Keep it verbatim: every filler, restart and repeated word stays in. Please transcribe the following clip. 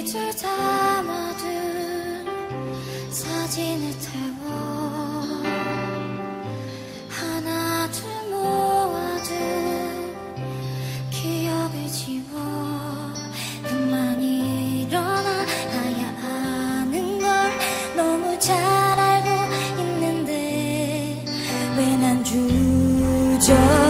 빛을 담아둔 사진을 태워 하나 둘 모아둔 기억을 지워 그만이 일어나야 하는 걸 너무 잘 알고 있는데 왜 난 주저